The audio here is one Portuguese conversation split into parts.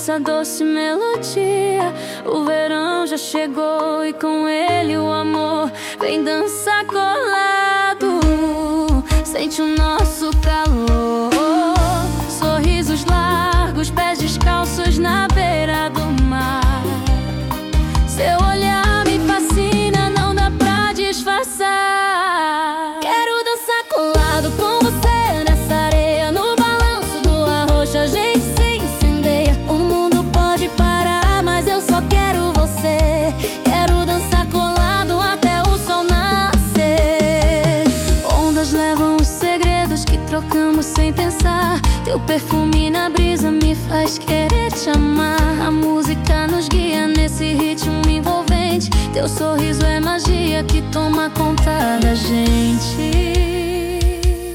essa doce melodia. O verão já chegou e com ele o amor. Vem dançar colado, sente o nosso calor. Sorrisos largos, pés descalços na beira do mar. Seu olhar me fascina, não dá pra disfarçar. Quero dançar colado com você nessa areia. No balanço do arroxo a gente se incendeia. O mundo pode parar, mas eu só quero você. Quero dançar colado até o sol nascer. Ondas levam os segredos que trocamos sem pensar. Teu perfume na brisa me faz querer te amar. A música nos guia nesse ritmo envolvente. Teu sorriso é magia que toma conta da gente.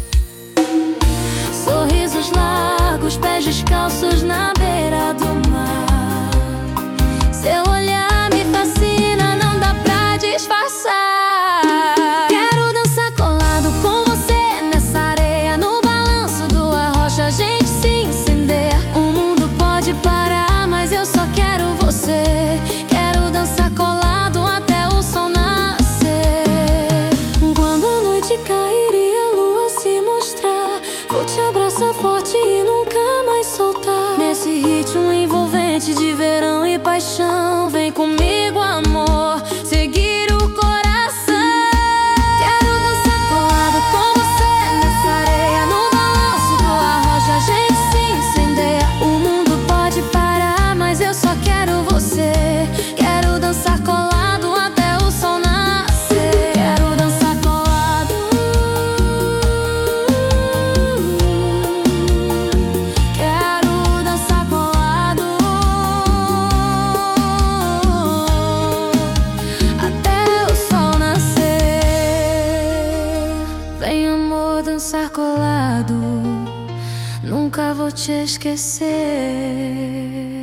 Sorrisos largos, pés descalços na beira do mar. Seu olhar me fascina, não dá pra disfarçar. Quero dançar colado com você nessa areia. No balanço do arroxo a gente se incendeia. O mundo pode parar, mas eu só quero você. Quero dançar colado até o sol nascer. Quando a noite cair e a lua se mostrar, vou te abraçar forte e nunca mais soltar. Nesse ritmo envolvente de verão e paixão, vem comigo, amor, seguir o coração. Quero dançar colado com você nessa areia. No balanço do arroxo a gente se incendeia. O mundo pode parar, mas eu só quero você. Quero dançar colado até o sol nascer. Quero dançar colado. Quero dançar colado até o sol nascer. Vem, amor, dançar colado. Nunca vou te esquecer.